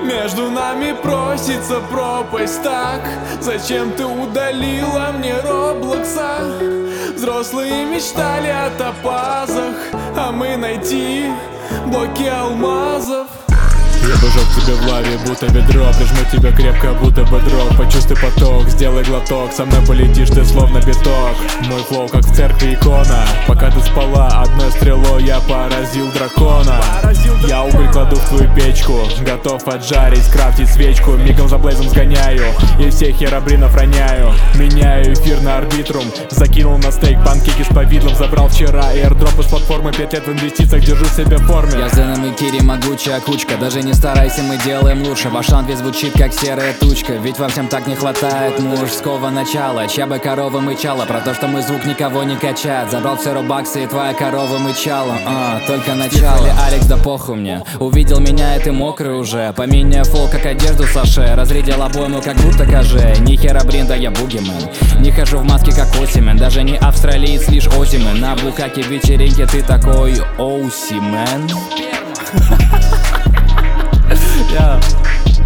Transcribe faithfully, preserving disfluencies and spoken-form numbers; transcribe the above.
Между нами просится пропасть, так зачем ты удалила мне Роблокса? Взрослые мечтали о топазах, а мы найти блоки алмазов. Я бы жёг тебя в лаве, будто ведро. Прижму тебя крепко, будто бы дрог. Почувствуй поток, сделай глоток. Со мной полетишь ты словно биток. Мой флоу как в церкви икона. Пока ты спала, одной стрелой я поразил дракона. Я уголь кладу в твою печку, готов отжарить, скрафтить свечку. Мигом за блейзом сгоняю и всех херобринов роняю. Меняю эфир на арбитрум, закинул на стейк панкейки с повидлом. Забрал вчера эйрдроп из платформы. Пять лет в инвестициях, держу себя в форме. Я Зеном и Кири могучая кучка. Даже не старайся, мы делаем лучше. Ваш анвис звучит как серая тучка. Ведь во всем так не хватает мужского начала. Чья бы корова мычала про то, что мой звук никого не качает. Забрал все робаксы и твоя корова мычала. А, только начало. Алекс, да похуй мне. Увидел меня и ты мокрый уже. Поменяй фол, как одежду Саше. Разрядил обойму, как будто каже. Ни херобрин, да я бугимен. Не хожу в маске, как Осимен. Даже не австралиец, лишь Озимен. На букаке вечеринке ты такой Оусимен. Yeah.